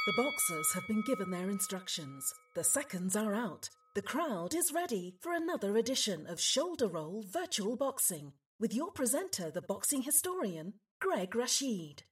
The boxers have been given their instructions. The seconds are out. The crowd is ready for another edition of Shoulder Roll Virtual Boxing with your presenter, the boxing historian, Greg Rashid.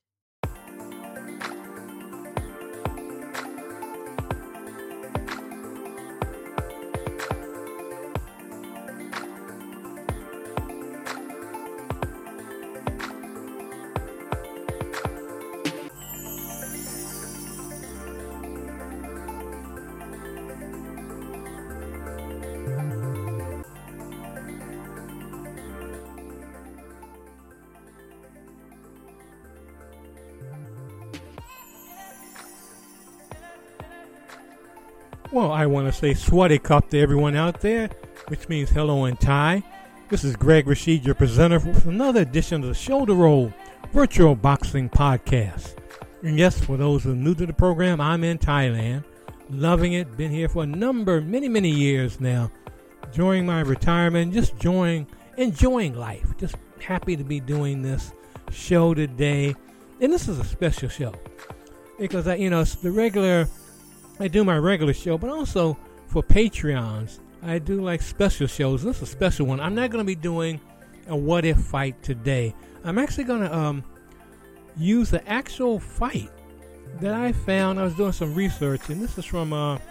Well, I want to say Swaddy Cup to everyone out there, which means hello in Thai. This is Greg Rashid, your presenter for another edition of the Shoulder Roll Virtual Boxing Podcast. And yes, for those who are new to the program, I'm in Thailand, loving it, been here for many years now, enjoying my retirement, just enjoying life, just happy to be doing this show today. And this is a special show because, it's the regular... I do my regular show, but also for Patreons, I do like special shows. This is a special one. I'm not going to be doing a what if fight today. I'm actually going to use the actual fight that I found. I was doing some research, and this is from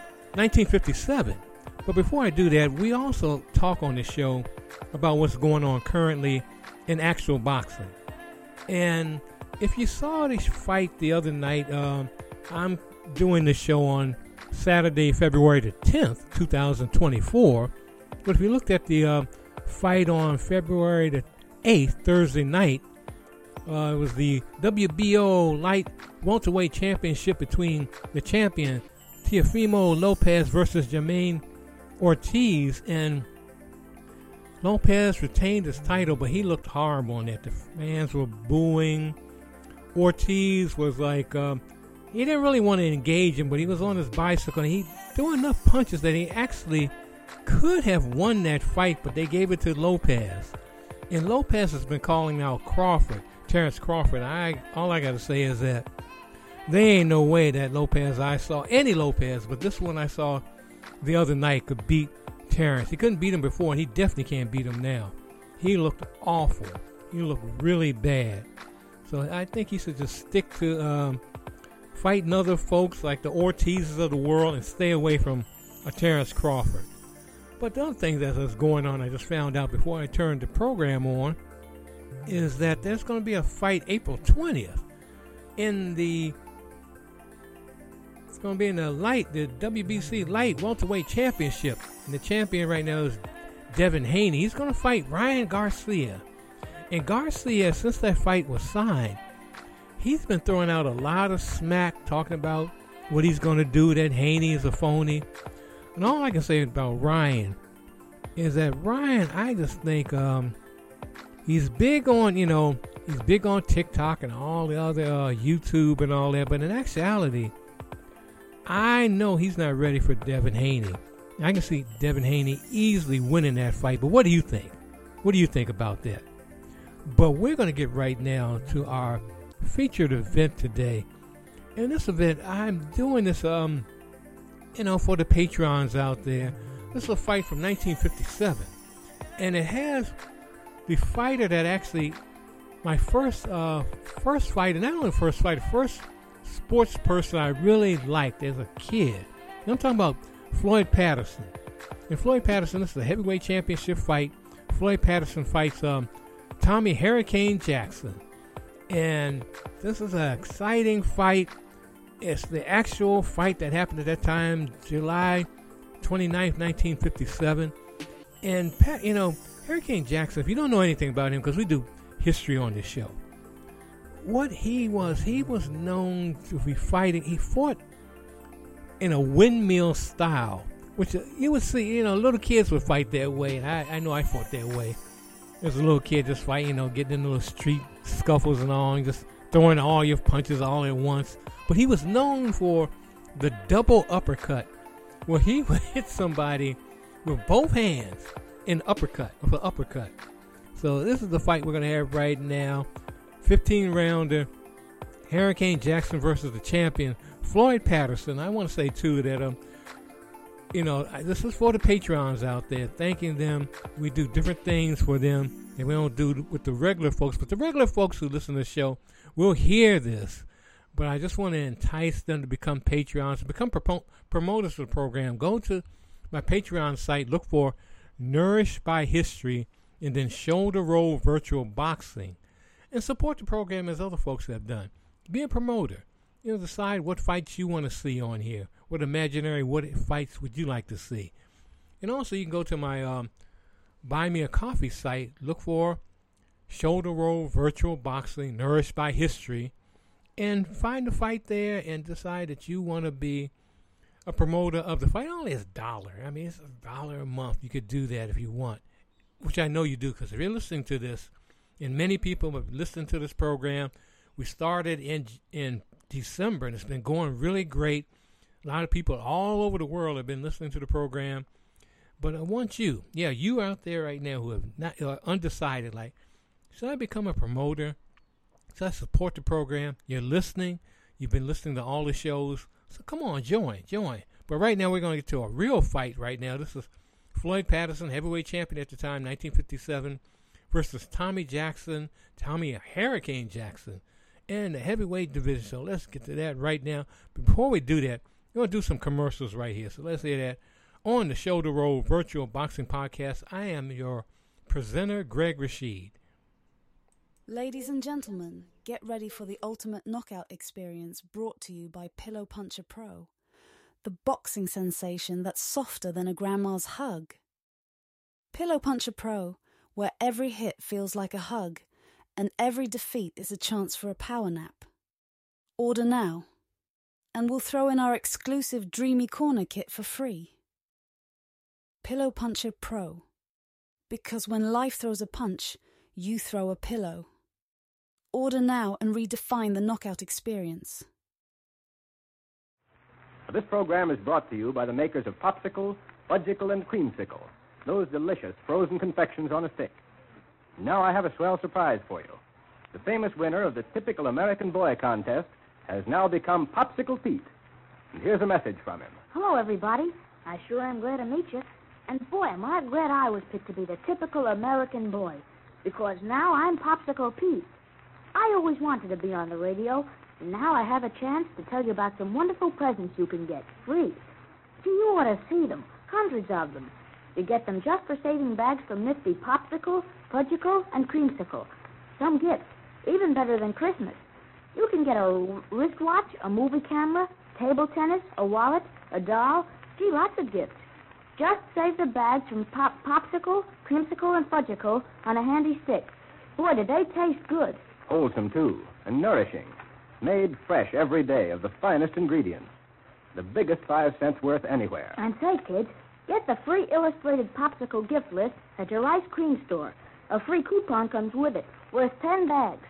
1957. But before I do that, we also talk on this show about what's going on currently in actual boxing. And if you saw this fight the other night, I'm doing the show on Saturday, February the 10th, 2024. But if you looked at the fight on February the 8th, Thursday night, it was the WBO Light Welterweight Championship between the champion Teofimo Lopez versus Jermaine Ortiz. And Lopez retained his title, but he looked horrible on that. The fans were booing. Ortiz was like... he didn't really want to engage him, but he was on his bicycle, and he threw enough punches that he actually could have won that fight, but they gave it to Lopez. And Lopez has been calling out Terrence Crawford. All I got to say is that there ain't no way that I saw any Lopez, but this one I saw the other night could beat Terrence. He couldn't beat him before, and he definitely can't beat him now. He looked awful. He looked really bad. So I think he should just stick to... fighting other folks like the Ortizes of the world and stay away from a Terrence Crawford. But the other thing that is going on, I just found out before I turned the program on, is that there's going to be a fight April 20th it's going to be in the WBC Light Welterweight Championship. And the champion right now is Devin Haney. He's going to fight Ryan Garcia. And Garcia, since that fight was signed, he's been throwing out a lot of smack, talking about what he's going to do, that Haney is a phony. And all I can say about Ryan is that Ryan, I just think he's big on, he's big on TikTok and all the other YouTube and all that. But in actuality, I know he's not ready for Devin Haney. I can see Devin Haney easily winning that fight. But what do you think? What do you think about that? But we're going to get right now to our featured event today. In this event, I'm doing this for the Patreons out there. This is a fight from 1957, and it has the fighter that actually my first fighter, not only first fighter, first sports person I really liked as a kid. And I'm talking about Floyd Patterson. And Floyd Patterson, this is a heavyweight championship fight. Floyd Patterson fights Tommy Hurricane Jackson. And this is an exciting fight. It's the actual fight that happened at that time, July 29th, 1957. And, Hurricane Jackson, if you don't know anything about him, because we do history on this show, what he was known to be fighting. He fought in a windmill style, which you would see, little kids would fight that way. And I know I fought that way. As a little kid, just fighting, getting in little street scuffles and all, and just throwing all your punches all at once. But he was known for the double uppercut, where he would hit somebody with both hands with an uppercut. So this is the fight we're going to have right now. 15-rounder, Hurricane Jackson versus the champion, Floyd Patterson. I want to say, too, that, this is for the Patreons out there, thanking them. We do different things for them that we don't do with the regular folks. But the regular folks who listen to the show will hear this. But I just want to entice them to become Patreons, to become promoters of the program. Go to my Patreon site, look for Nourished by History, and then Shoulder Roll Virtual Boxing, and support the program as other folks have done. Be a promoter. Decide what fights you want to see on here. What fights would you like to see? And also, you can go to my Buy Me a Coffee site, look for Shoulder Roll Virtual Boxing, Nourished by History, and find a fight there and decide that you want to be a promoter of the fight. Only it's $1. I mean, it's $1 a month. You could do that if you want, which I know you do, because if you're listening to this, and many people have listened to this program, we started in December, and it's been going really great. A lot of people all over the world have been listening to the program. But I want you out there right now who have not undecided, like, should I become a promoter? Should I support the program? You're listening. You've been listening to all the shows. So come on, join. But right now we're going to get to a real fight right now. This is Floyd Patterson, heavyweight champion at the time, 1957, versus Tommy Hurricane Jackson, in the heavyweight division. So let's get to that right now. But before we do that, we're going to do some commercials right here. So let's hear that. On the Shoulder Roll Virtual Boxing Podcast, I am your presenter, Greg Rashid. Ladies and gentlemen, get ready for the ultimate knockout experience brought to you by Pillow Puncher Pro, the boxing sensation that's softer than a grandma's hug. Pillow Puncher Pro, where every hit feels like a hug and every defeat is a chance for a power nap. Order now, and we'll throw in our exclusive Dreamy Corner kit for free. Pillow Puncher Pro, because when life throws a punch, you throw a pillow. Order now and redefine the knockout experience. This program is brought to you by the makers of Popsicle, Fudgicle, and Creamsicle, those delicious frozen confections on a stick. Now I have a swell surprise for you. The famous winner of the Typical American Boy contest has now become Popsicle Pete. And here's a message from him. Hello, everybody. I sure am glad to meet you. And boy, am I glad I was picked to be the Typical American Boy, because now I'm Popsicle Pete. I always wanted to be on the radio, and now I have a chance to tell you about some wonderful presents you can get free. Gee, you ought to see them, hundreds of them. You get them just for saving bags from nifty Popsicle, Fudgicle, and Creamsicle. Some gifts, even better than Christmas. You can get a wristwatch, a movie camera, table tennis, a wallet, a doll. Gee, lots of gifts. Just save the bags from Popsicle, Creamsicle, and Fudgicle on a handy stick. Boy, do they taste good. Wholesome, too, and nourishing. Made fresh every day of the finest ingredients. The biggest 5 cents worth anywhere. And say, kids, get the free illustrated Popsicle gift list at your ice cream store. A free coupon comes with it, worth 10 bags.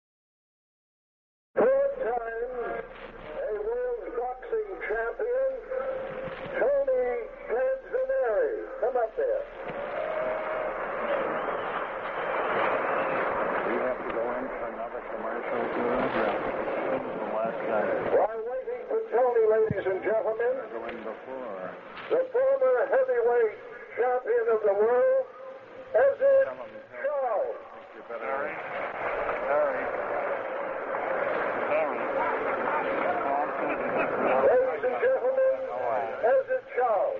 4 times a world boxing champion, Tony Canzoneri. Come up there. We have to go in for another commercial here. This is the last guy. While waiting for Tony, ladies and gentlemen, Going before. the former heavyweight champion of the world, Ezzard Charles. You better hurry. Ladies and gentlemen, Ezzard Charles.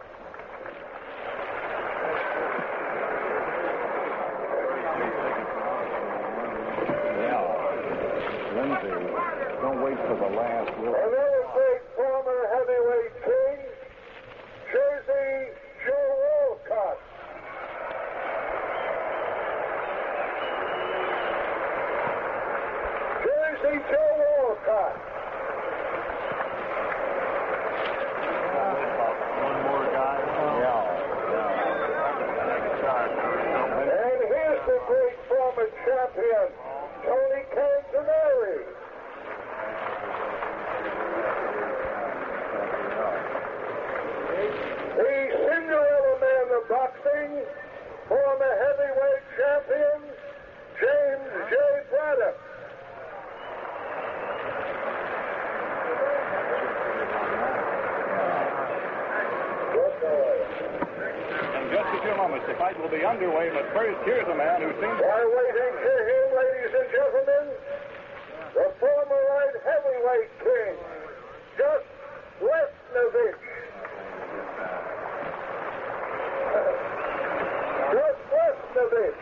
Lindsay, don't wait till the last. Another great former heavyweight king, Jersey Joe Walcott. Jersey Joe Walcott. One more guy. And here's the great former champion, Tony Canzoneri. promise. The fight will be underway, but first, here's a man who seems... While waiting for him, ladies and gentlemen, the former light heavyweight king, Just Lesnovich. Just Lesnovich.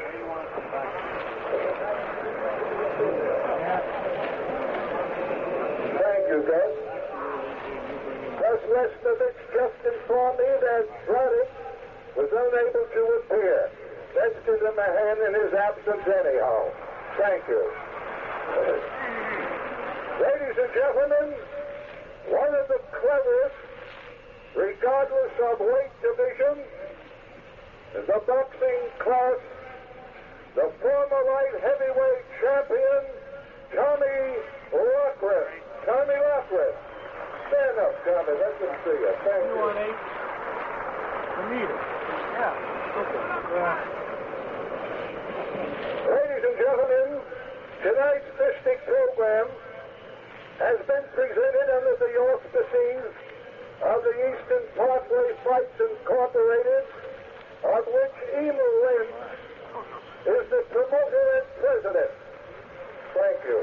Thank you, Gus. Just Lesnovich just informed me that Braddock was unable to appear. Let's give him a hand in his absence anyhow. Thank you. Ladies and gentlemen, one of the cleverest, regardless of weight division, in the boxing class, the former light heavyweight champion, Tommy Loughran. Tommy Loughran. Stand up, Tommy. Let them see you. Thank you. Ladies and gentlemen, tonight's Mystic program has been presented under the auspices of the Eastern Parkway Fights Incorporated, of which Emil Lynch is the promoter and president. Thank you.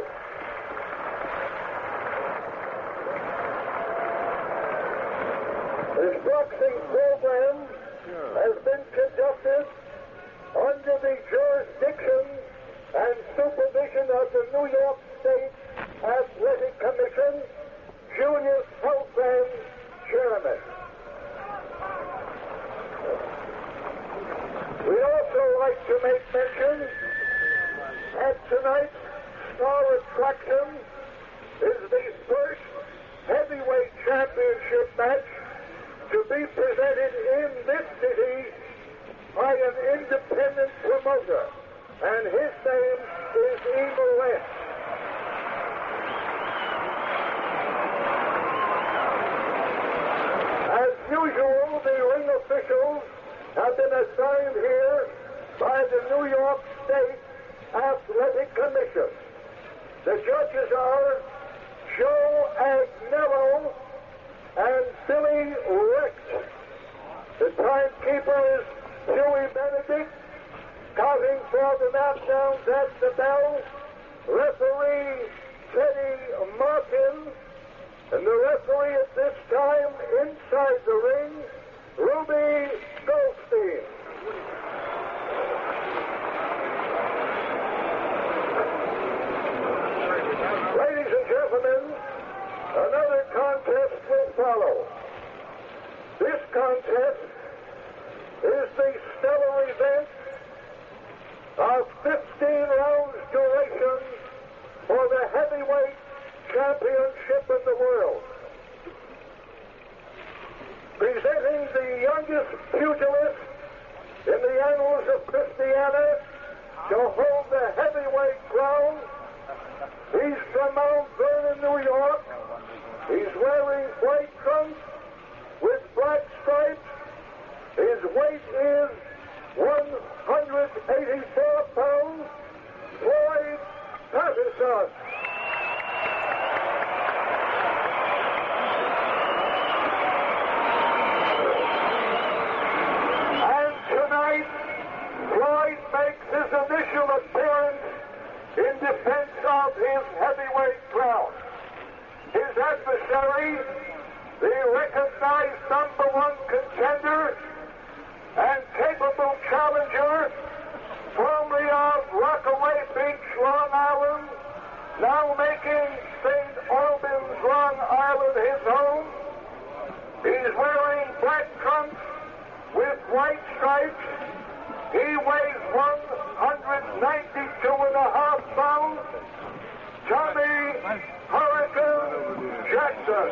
This boxing program has been conducted under the jurisdiction and supervision of the New York State Athletic Commission, Junior Southland Chairman. We'd also like to make mention that tonight's star attraction is the first heavyweight championship match to be presented in this city by an independent promoter, and his name is Emil Lynch. As usual, the ring officials have been assigned here by the New York State Athletic Commission. The judges are Joe Agnello and Billy Rex. The timekeeper is Huey Benedict. Counting for the knockdowns at the bell, referee Teddy Martin. And the referee at this time inside the ring, Ruby Goldstein. Ladies and gentlemen, another contest will follow. This contest is the stellar event of 15 rounds duration for the heavyweight championship in the world. Presenting the youngest pugilist in the annals of Christiana to hold the heavyweight crown. He's from Mount Vernon, New York. He's wearing white trunks with black stripes. His weight is 184 pounds. Floyd Patterson. And tonight, Floyd makes his initial appearance in defense of his heavyweight crown. His adversary, the recognized #1 contender and capable challenger, formerly of Rockaway Beach, Long Island, now making St. Albans, Long Island his home. He's wearing black trunks with white stripes. He weighs 192.5 pounds. Tommy Hurricane Jackson.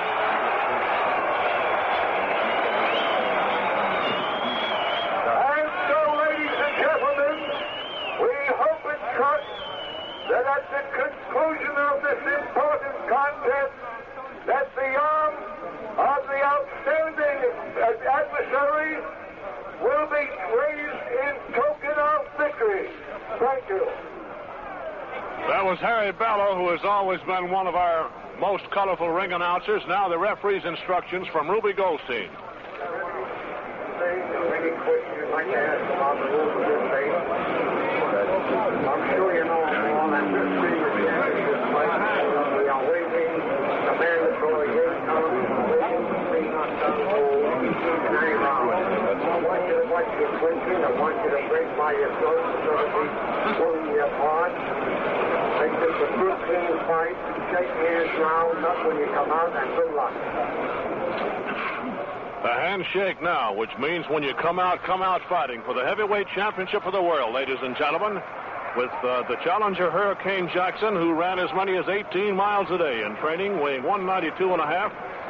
And so, ladies and gentlemen, we hope and trust that at the conclusion of this important contest, that the arm of the outstanding adversary will be raised in token of victory. Thank you. That was Harry Bello, who has always been one of our most colorful ring announcers. Now the referee's instructions from Ruby Goldstein. Any questions like to ask about the rules of this race. I'm sure you know them all, and this being a championship fight, we are waiting the mandatory 8 counts, waiting for 3 knockdown holds in any round. I want you to watch your clinching. I want you to break by yourself instead of be pulling you apart. Make this a good, clean fight. Shake hands now, not when you come out, and good luck. A handshake now, which means when you come out fighting for the heavyweight championship of the world, ladies and gentlemen, with the challenger Hurricane Jackson, who ran as many as 18 miles a day in training, weighing 192.5,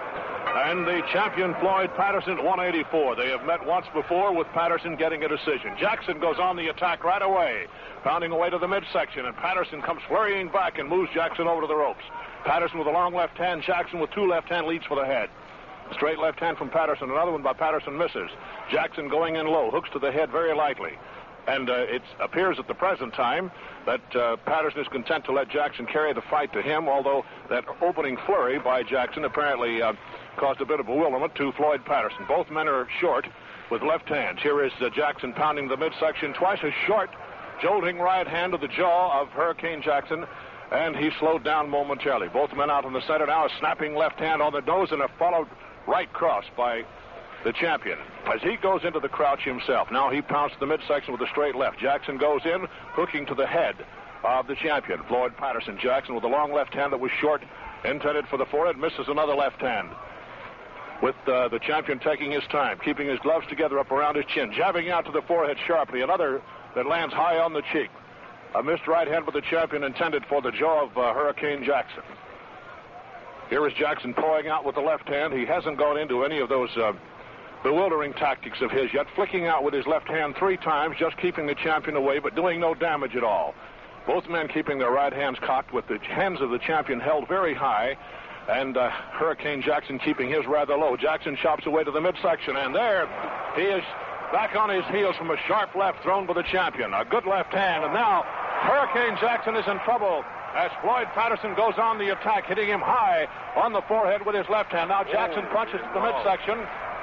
and the champion Floyd Patterson at 184. They have met once before, with Patterson getting a decision. Jackson goes on the attack right away, pounding away to the midsection, and Patterson comes flurrying back and moves Jackson over to the ropes. Patterson with a long left hand, Jackson with 2 left hand leads for the head. Straight left hand from Patterson, another one by Patterson misses. Jackson going in low, hooks to the head very lightly. And it appears at the present time that Patterson is content to let Jackson carry the fight to him, although that opening flurry by Jackson apparently caused a bit of bewilderment to Floyd Patterson. Both men are short with left hands. Here is Jackson pounding the midsection twice, a short, jolting right hand to the jaw of Hurricane Jackson, and he slowed down momentarily. Both men out in the center now, a snapping left hand on the nose and a followed right cross by the champion as he goes into the crouch himself. Now he pounced the midsection with a straight left. Jackson goes in, hooking to the head of the champion, Floyd Patterson. Jackson with a long left hand that was short, intended for the forehead, misses another left hand. With the champion taking his time, keeping his gloves together up around his chin, jabbing out to the forehead sharply, another that lands high on the cheek. A missed right hand by the champion intended for the jaw of Hurricane Jackson. Here is Jackson pulling out with the left hand. He hasn't gone into any of those bewildering tactics of his yet, flicking out with his left hand 3 times, just keeping the champion away, but doing no damage at all. Both men keeping their right hands cocked with the hands of the champion held very high, and Hurricane Jackson keeping his rather low. Jackson chops away to the midsection, and there he is back on his heels from a sharp left thrown by the champion. A good left hand, and now Hurricane Jackson is in trouble as Floyd Patterson goes on the attack, hitting him high on the forehead with his left hand. Now Jackson punches to the midsection.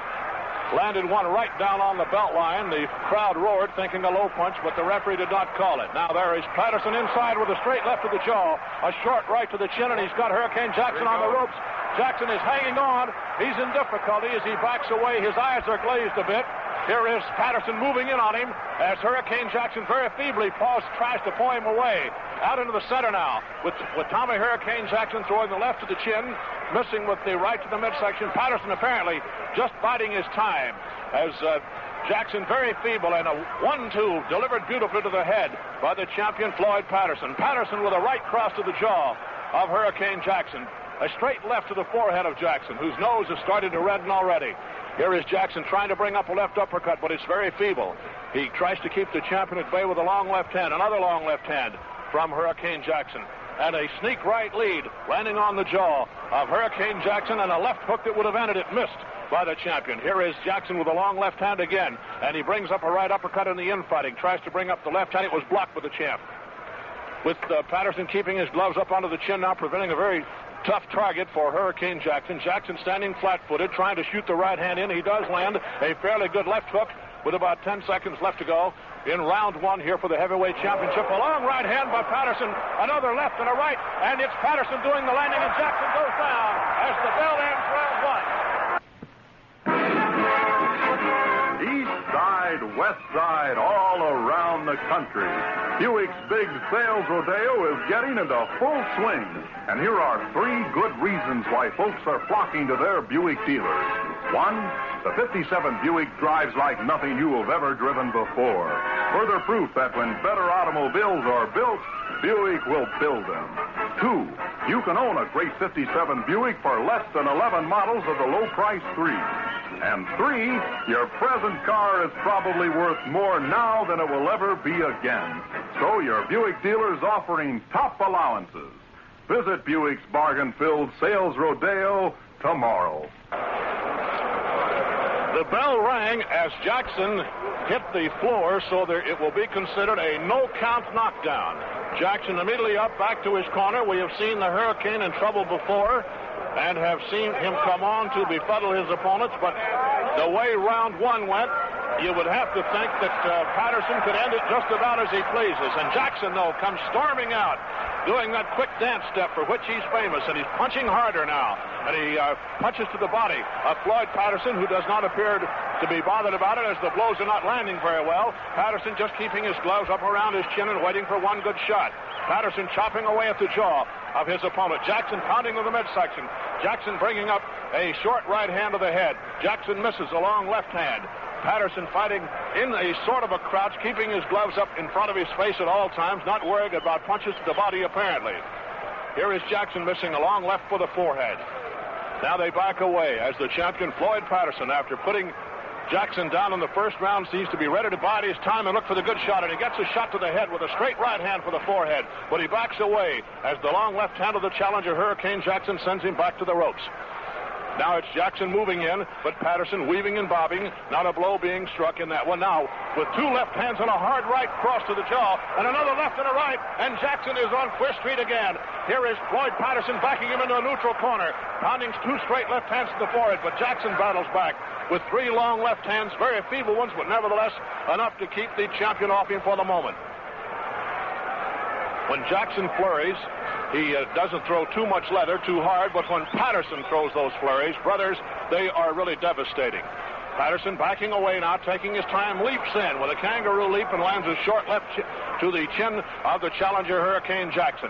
Landed one right down on the belt line. The crowd roared, thinking a low punch, but the referee did not call it. Now there is Patterson inside with a straight left to the jaw, a short right to the chin, and he's got Hurricane Jackson on the ropes. Jackson is hanging on. He's in difficulty as he backs away. His eyes are glazed a bit. Here is Patterson moving in on him as Hurricane Jackson very feebly tries to pull him away. Out into the center now with Tommy Hurricane Jackson throwing the left to the chin, missing with the right to the midsection. Patterson apparently just biding his time as Jackson very feeble, and a 1-2 delivered beautifully to the head by the champion Floyd Patterson. Patterson with a right cross to the jaw of Hurricane Jackson. A straight left to the forehead of Jackson, whose nose has started to redden already. Here is Jackson trying to bring up a left uppercut, but it's very feeble. He tries to keep the champion at bay with a long left hand, another long left hand from Hurricane Jackson. And a sneak right lead landing on the jaw of Hurricane Jackson, and a left hook that would have ended it missed by the champion. Here is Jackson with a long left hand again, and he brings up a right uppercut in the infighting. Tries to bring up the left hand. It was blocked by the champ. With Patterson keeping his gloves up onto the chin now, preventing a very tough target for Hurricane Jackson. Jackson standing flat-footed, trying to shoot the right hand in. He does land a fairly good left hook with about 10 seconds left to go in round 1 here for the heavyweight championship. A long right hand by Patterson, another left and a right, and it's Patterson doing the landing, and Jackson goes down as the bell ends round 1. East side, west side, all around the country, Buick's big sales rodeo is getting into full swing. And here are 3 good reasons why folks are flocking to their Buick dealers. 1, the 57 Buick drives like nothing you have ever driven before. Further proof that when better automobiles are built, Buick will build them. 2, you can own a great 57 Buick for less than 11 models of the low-price 3. And 3, your present car is probably worth more now than it will ever be again. So your Buick dealer's offering top allowances. Visit Buick's bargain-filled sales rodeo tomorrow. The bell rang as Jackson hit the floor, so it will be considered a no-count knockdown. Jackson immediately up back to his corner. We have seen the Hurricane in trouble before and have seen him come on to befuddle his opponents, but the way round 1 went, you would have to think that Patterson could end it just about as he pleases. And Jackson, though, comes storming out, doing that quick dance step for which he's famous, and he's punching harder now. And he punches to the body of Floyd Patterson, who does not appear to be bothered about it as the blows are not landing very well. Patterson just keeping his gloves up around his chin and waiting for one good shot. Patterson chopping away at the jaw of his opponent. Jackson pounding to the midsection. Jackson bringing up a short right hand to the head. Jackson misses a long left hand. Patterson fighting in a sort of a crouch, keeping his gloves up in front of his face at all times, not worried about punches to the body apparently. Here is Jackson missing a long left for the forehead. Now they back away as the champion Floyd Patterson, after putting Jackson down in the first round, seems to be ready to bide his time and look for the good shot, and he gets a shot to the head with a straight right hand for the forehead, but he backs away as the long left hand of the challenger, Hurricane Jackson, sends him back to the ropes. Now it's Jackson moving in, but Patterson weaving and bobbing, not a blow being struck in that one. Now, with two left hands and a hard right cross to the jaw, and another left and a right, and Jackson is on first street again. Here is Floyd Patterson backing him into a neutral corner, pounding two straight left hands to the forehead, but Jackson battles back with three long left hands, very feeble ones, but nevertheless enough to keep the champion off him for the moment. When Jackson flurries, he doesn't throw too much leather, too hard, but when Patterson throws those flurries, brothers, they are really devastating. Patterson backing away now, taking his time, leaps in with a kangaroo leap and lands a short left to the chin of the challenger, Hurricane Jackson.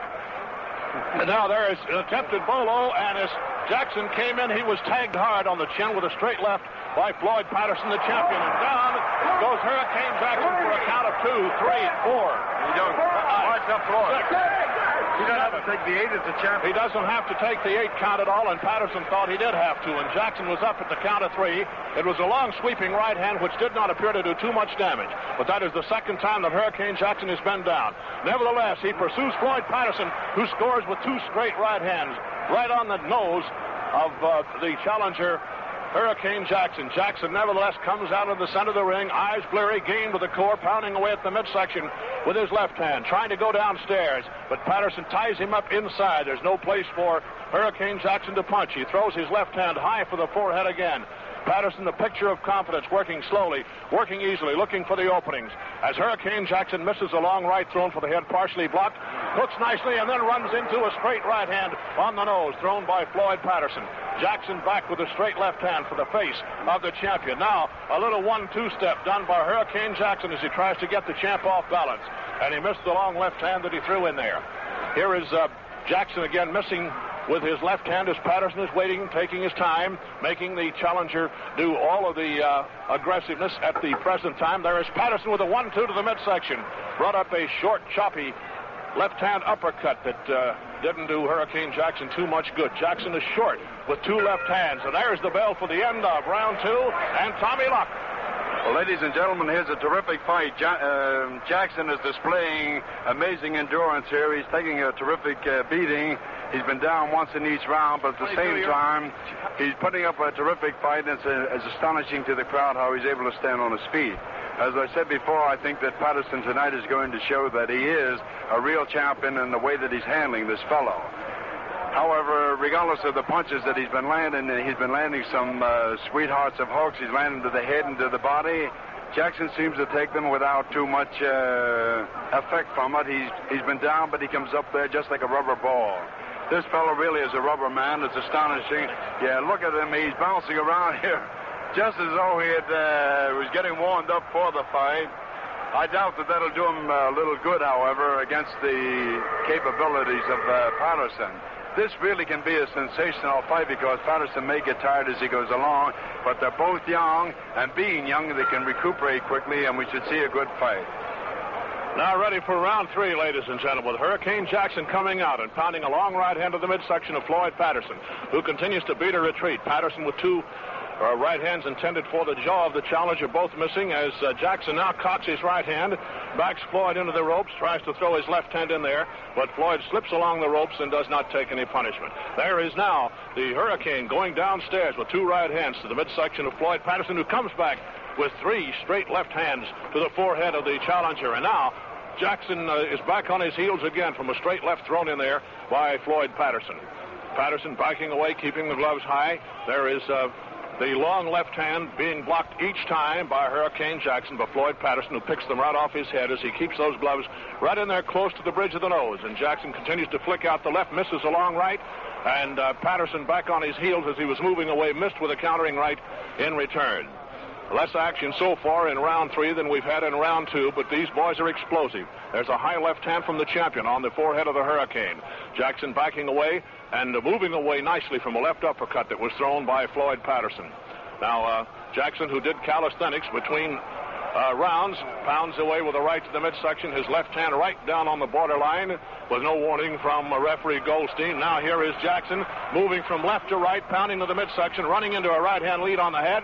And now there is an attempted bolo, and as Jackson came in, he was tagged hard on the chin with a straight left by Floyd Patterson, the champion. And down goes Hurricane Jackson for a count of 2, 3, 4. He don't. March up Floyd. He doesn't have to take the 8 as the champion. He doesn't have to take the 8 count at all, and Patterson thought he did have to, and Jackson was up at the count of 3. It was a long sweeping right hand which did not appear to do too much damage, but that is the second time that Hurricane Jackson has been down. Nevertheless, he pursues Floyd Patterson, who scores with 2 straight right hands right on the nose of the challenger, Hurricane Jackson. Jackson nevertheless comes out of the center of the ring, eyes bleary, gained with the core, pounding away at the midsection with his left hand, trying to go downstairs, but Patterson ties him up inside. There's no place for Hurricane Jackson to punch. He throws his left hand high for the forehead again. Patterson, the picture of confidence, working slowly, working easily, looking for the openings. As Hurricane Jackson misses a long right thrown for the head, partially blocked, hooks nicely, and then runs into a straight right hand on the nose, thrown by Floyd Patterson. Jackson back with a straight left hand for the face of the champion. Now, a little 1-2 step done by Hurricane Jackson as he tries to get the champ off balance, and he missed the long left hand that he threw in there. Here is Jackson again missing with his left hand as Patterson is waiting, taking his time, making the challenger do all of the aggressiveness at the present time. There is Patterson with a 1-2 to the midsection. Brought up a short, choppy left-hand uppercut that didn't do Hurricane Jackson too much good. Jackson is short with 2 left hands. And there's the bell for the end of round 2. And Tommy Luck. Well, ladies and gentlemen, here's a terrific fight. Jackson is displaying amazing endurance here. He's taking a terrific beating. He's been down once in each round, but at the same time, he's putting up a terrific fight, and it's astonishing to the crowd how he's able to stand on his feet. As I said before, I think that Patterson tonight is going to show that he is a real champion in the way that he's handling this fellow. However, regardless of the punches that he's been landing some sweethearts of hooks. He's landing to the head and to the body. Jackson seems to take them without too much effect from it. He's been down, but he comes up there just like a rubber ball. This fellow really is a rubber man. It's astonishing. Yeah, look at him. He's bouncing around here just as though he was getting warmed up for the fight. I doubt that'll do him a little good, however, against the capabilities of Patterson. This really can be a sensational fight because Patterson may get tired as he goes along, but they're both young, and being young, they can recuperate quickly, and we should see a good fight. Now ready for round 3, ladies and gentlemen, with Hurricane Jackson coming out and pounding a long right hand to the midsection of Floyd Patterson, who continues to beat a retreat. Patterson with 2 right hands intended for the jaw of the challenger, both missing, as Jackson now cocks his right hand, backs Floyd into the ropes, tries to throw his left hand in there, but Floyd slips along the ropes and does not take any punishment. There is now the Hurricane going downstairs with 2 right hands to the midsection of Floyd Patterson, who comes back with 3 straight left hands to the forehead of the challenger. And now Jackson is back on his heels again from a straight left thrown in there by Floyd Patterson. Patterson backing away, keeping the gloves high. There is The long left hand being blocked each time by Hurricane Jackson, but Floyd Patterson, who picks them right off his head as he keeps those gloves right in there close to the bridge of the nose. And Jackson continues to flick out the left, misses a long right, and Patterson back on his heels as he was moving away, missed with a countering right in return. Less action so far in round 3 than we've had in round 2, but these boys are explosive. There's a high left hand from the champion on the forehead of the Hurricane. Jackson backing away and moving away nicely from a left uppercut that was thrown by Floyd Patterson. Now, Jackson, who did calisthenics between rounds, pounds away with a right to the midsection, his left hand right down on the borderline with no warning from referee Goldstein. Now here is Jackson moving from left to right, pounding to the midsection, running into a right-hand lead on the head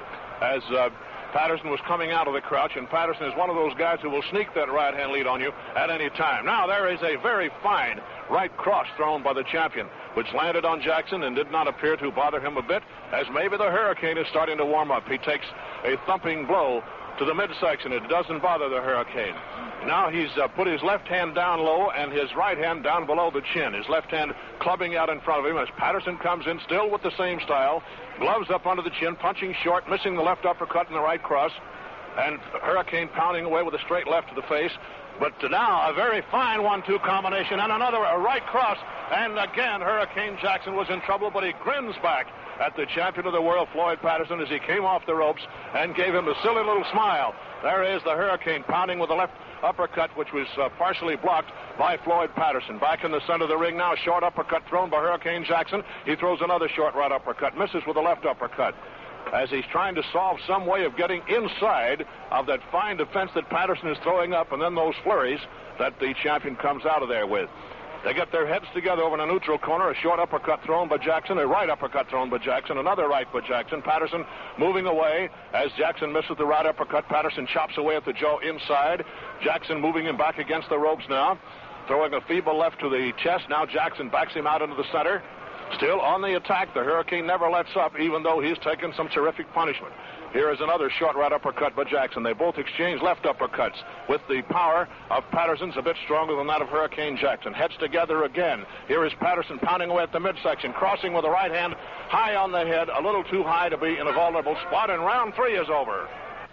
as Patterson was coming out of the crouch, and Patterson is one of those guys who will sneak that right-hand lead on you at any time. Now there is a very fine right cross thrown by the champion, which landed on Jackson and did not appear to bother him a bit, as maybe the Hurricane is starting to warm up. He takes a thumping blow to the midsection. It doesn't bother the Hurricane. Now he's put his left hand down low and his right hand down below the chin. His left hand clubbing out in front of him as Patterson comes in still with the same style. Gloves up under the chin, punching short, missing the left uppercut and the right cross. And Hurricane pounding away with a straight left to the face. But now a very fine 1-2 combination and another a right cross. And again, Hurricane Jackson was in trouble, but he grins back at the champion of the world, Floyd Patterson, as he came off the ropes and gave him a silly little smile. There is the Hurricane pounding with the left uppercut, which was partially blocked by Floyd Patterson. Back in the center of the ring now, short uppercut thrown by Hurricane Jackson. He throws another short right uppercut, misses with the left uppercut, as he's trying to solve some way of getting inside of that fine defense that Patterson is throwing up, and then those flurries that the champion comes out of there with. They get their heads together over in a neutral corner. A short uppercut thrown by Jackson, a right uppercut thrown by Jackson, another right by Jackson. Patterson moving away as Jackson misses the right uppercut. Patterson chops away at the jaw inside. Jackson moving him back against the ropes now, throwing a feeble left to the chest. Now Jackson backs him out into the center. Still on the attack. The Hurricane never lets up, even though he's taken some terrific punishment. Here is another short right uppercut by Jackson. They both exchange left uppercuts, with the power of Patterson's a bit stronger than that of Hurricane Jackson. Heads together again. Here is Patterson pounding away at the midsection, crossing with the right hand high on the head, a little too high to be in a vulnerable spot, and round 3 is over.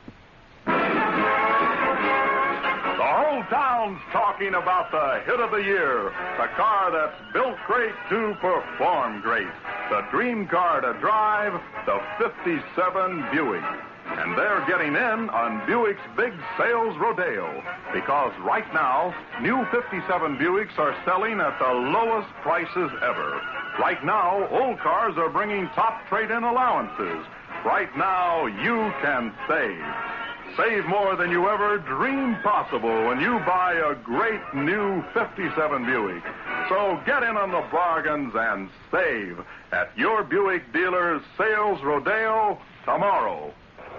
The whole town's talking about the hit of the year, the car that's built great to perform great, the dream car to drive, the 57 Buick. And they're getting in on Buick's big sales rodeo, because right now, new 57 Buicks are selling at the lowest prices ever. Right now, old cars are bringing top trade-in allowances. Right now, you can save. Save more than you ever dreamed possible when you buy a great new 57 Buick. So get in on the bargains and save at your Buick dealer's sales rodeo tomorrow.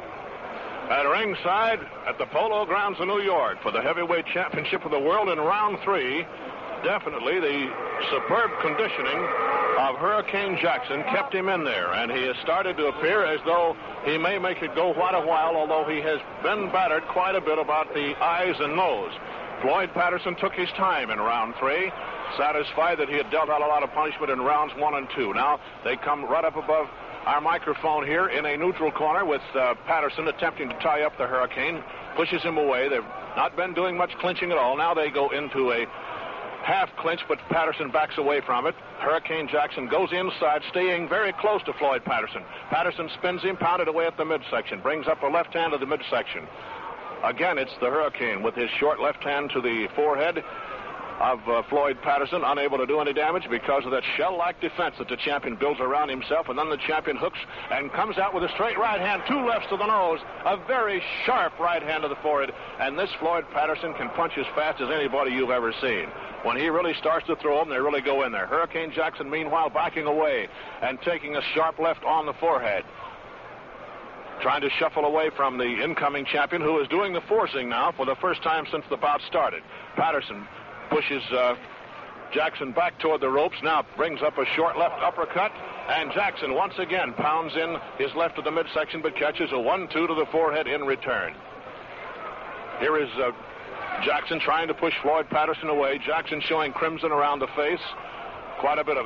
At ringside at the Polo Grounds of New York for the heavyweight championship of the world in round 3, definitely the superb conditioning of Hurricane Jackson kept him in there, and he has started to appear as though he may make it go quite a while, although he has been battered quite a bit about the eyes and nose. Floyd Patterson took his time in round 3, satisfied that he had dealt out a lot of punishment in rounds 1 and 2. Now they come right up above our microphone here in a neutral corner with Patterson attempting to tie up the Hurricane, pushes him away. They've not been doing much clinching at all. Now they go into a half clinch, but Patterson backs away from it. Hurricane Jackson goes inside, staying very close to Floyd Patterson. Patterson spins him, pounded away at the midsection, brings up a left hand to the midsection. Again, it's the Hurricane with his short left hand to the forehead of Floyd Patterson, unable to do any damage because of that shell-like defense that the champion builds around himself. And then the champion hooks and comes out with a straight right hand, 2 lefts to the nose, a very sharp right hand to the forehead. And this Floyd Patterson can punch as fast as anybody you've ever seen. When he really starts to throw them, they really go in there. Hurricane Jackson, meanwhile, backing away and taking a sharp left on the forehead, trying to shuffle away from the incoming champion, who is doing the forcing now for the first time since the bout started. Patterson pushes Jackson back toward the ropes, now brings up a short left uppercut, and Jackson once again pounds in his left to the midsection, but catches a 1-2 to the forehead in return. Here is Jackson trying to push Floyd Patterson away. Jackson showing crimson around the face, quite a bit of it.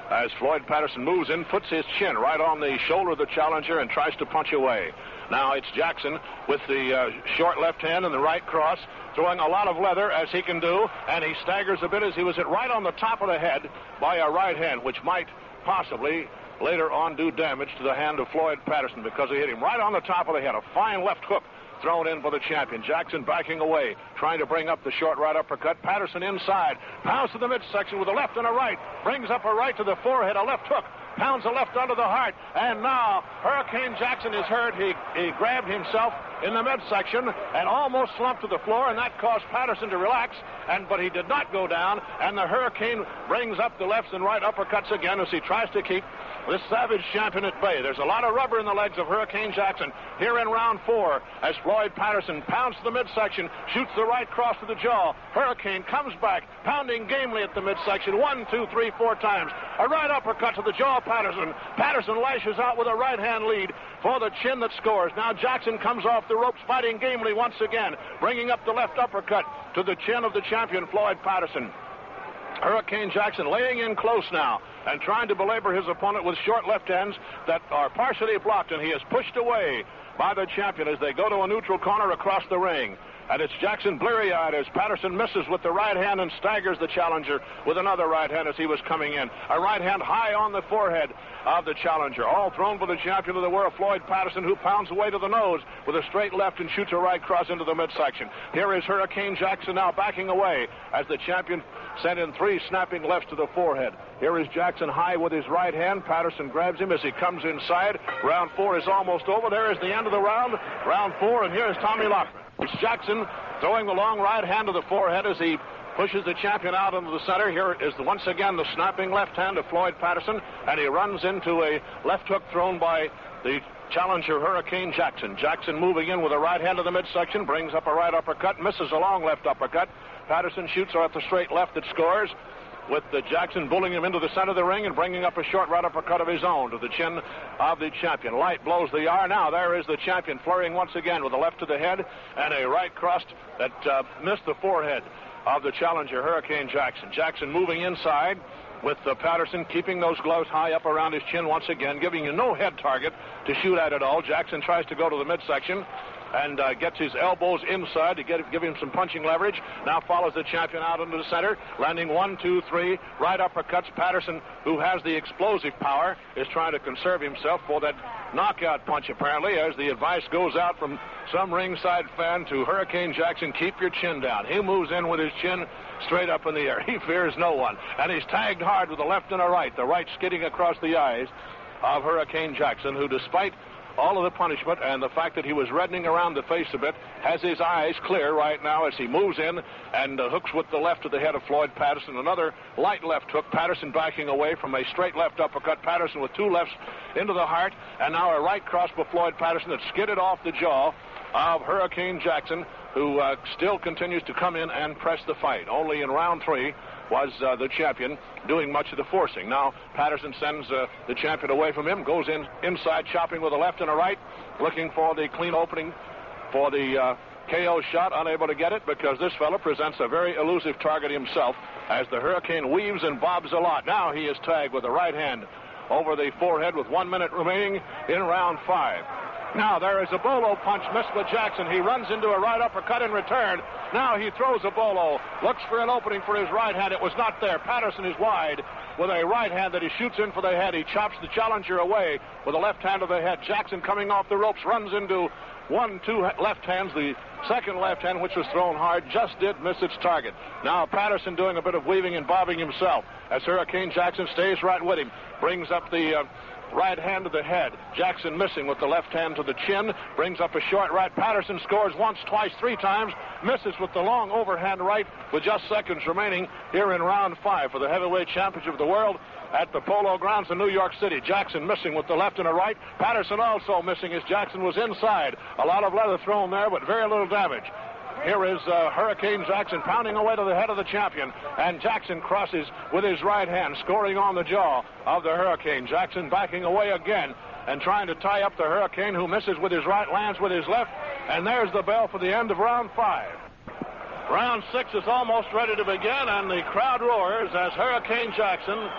as Floyd Patterson moves in, puts his chin right on the shoulder of the challenger and tries to punch away. Now it's Jackson with the short left hand and the right cross, throwing a lot of leather as he can do, and he staggers a bit as he was hit right on the top of the head by a right hand, which might possibly later on do damage to the hand of Floyd Patterson because he hit him right on the top of the head. A fine left hook thrown in for the champion. Jackson backing away, trying to bring up the short right uppercut. Patterson inside, pounds to the midsection with a left and a right, brings up a right to the forehead, a left hook, pounds a left under the heart, and now Hurricane Jackson is hurt. He grabbed himself in the midsection and almost slumped to the floor, and that caused Patterson to relax, but he did not go down, and the Hurricane brings up the lefts and right uppercuts again as he tries to keep this savage champion at bay. There's a lot of rubber in the legs of Hurricane Jackson here in round 4 as Floyd Patterson pounds to the midsection, shoots the right cross to the jaw. Hurricane comes back, pounding gamely at the midsection 1, 2, 3, 4 times. A right uppercut to the jaw of Patterson. Patterson lashes out with a right hand lead for the chin that scores. Now Jackson comes off the ropes, fighting gamely once again, bringing up the left uppercut to the chin of the champion, Floyd Patterson. Hurricane Jackson laying in close now and trying to belabor his opponent with short left hands that are partially blocked, and he is pushed away by the champion as they go to a neutral corner across the ring. And it's Jackson bleary-eyed as Patterson misses with the right hand and staggers the challenger with another right hand as he was coming in. A right hand high on the forehead of the challenger. All thrown for the champion of the world, Floyd Patterson, who pounds away to the nose with a straight left and shoots a right cross into the midsection. Here is Hurricane Jackson now backing away as the champion sent in 3 snapping lefts to the forehead. Here is Jackson high with his right hand. Patterson grabs him as he comes inside. Round 4 is almost over. There is the end of the round. Round 4, and here is Tommy Loughran. It's Jackson throwing the long right hand to the forehead as he pushes the champion out into the center. Here is once again the snapping left hand of Floyd Patterson, and he runs into a left hook thrown by the challenger Hurricane Jackson. Jackson moving in with a right hand to the midsection, brings up a right uppercut, misses a long left uppercut. Patterson shoots at the straight left that scores, with the Jackson bullying him into the center of the ring and bringing up a short right uppercut of his own to the chin of the champion. Light blows the R. Now there is the champion flurrying once again with a left to the head and a right crossed that missed the forehead of the challenger Hurricane Jackson. Jackson moving inside with Patterson keeping those gloves high up around his chin once again, giving you no head target to shoot at all. Jackson tries to go to the midsection and gets his elbows inside to give him some punching leverage. Now follows the champion out into the center, landing 1, 2, 3 right uppercuts. Patterson, who has the explosive power, is trying to conserve himself for that knockout punch, apparently, as the advice goes out from some ringside fan to Hurricane Jackson, keep your chin down. He moves in with his chin straight up in the air. He fears no one, and he's tagged hard with a left and a right, the right skidding across the eyes of Hurricane Jackson, who, despite all of the punishment and the fact that he was reddening around the face a bit, has his eyes clear right now as he moves in and hooks with the left to the head of Floyd Patterson. Another light left hook. Patterson backing away from a straight left uppercut. Patterson with 2 lefts into the heart, and now a right cross for Floyd Patterson that skidded off the jaw of Hurricane Jackson, who still continues to come in and press the fight. Only in round 3 was the champion doing much of the forcing. Now Patterson sends the champion away from him, goes inside, chopping with a left and a right, looking for the clean opening for the KO shot, unable to get it because this fellow presents a very elusive target himself as the Hurricane weaves and bobs a lot. Now he is tagged with a right hand over the forehead with 1 minute remaining in round 5. Now there is a bolo punch missed by Jackson. He runs into a right uppercut in return. Now he throws a bolo, looks for an opening for his right hand. It was not there. Patterson is wide with a right hand that he shoots in for the head. He chops the challenger away with a left hand to the head. Jackson coming off the ropes runs into 1, 2 left hands. The second left hand, which was thrown hard, just did miss its target. Now Patterson doing a bit of weaving and bobbing himself as Hurricane Jackson stays right with him. Brings up the right hand to the head. Jackson missing with the left hand to the chin. Brings up a short right. Patterson scores once, twice, 3 times. Misses with the long overhand right with just seconds remaining here in round 5 for the heavyweight championship of the world at the Polo Grounds in New York City. Jackson missing with the left and a right. Patterson also missing as Jackson was inside. A lot of leather thrown there, but very little damage. Here is Hurricane Jackson pounding away to the head of the champion, and Jackson crosses with his right hand, scoring on the jaw of the Hurricane. Jackson backing away again and trying to tie up the Hurricane, who misses with his right, lands with his left, and there's the bell for the end of round 5. Round 6 is almost ready to begin, and the crowd roars as Hurricane Jackson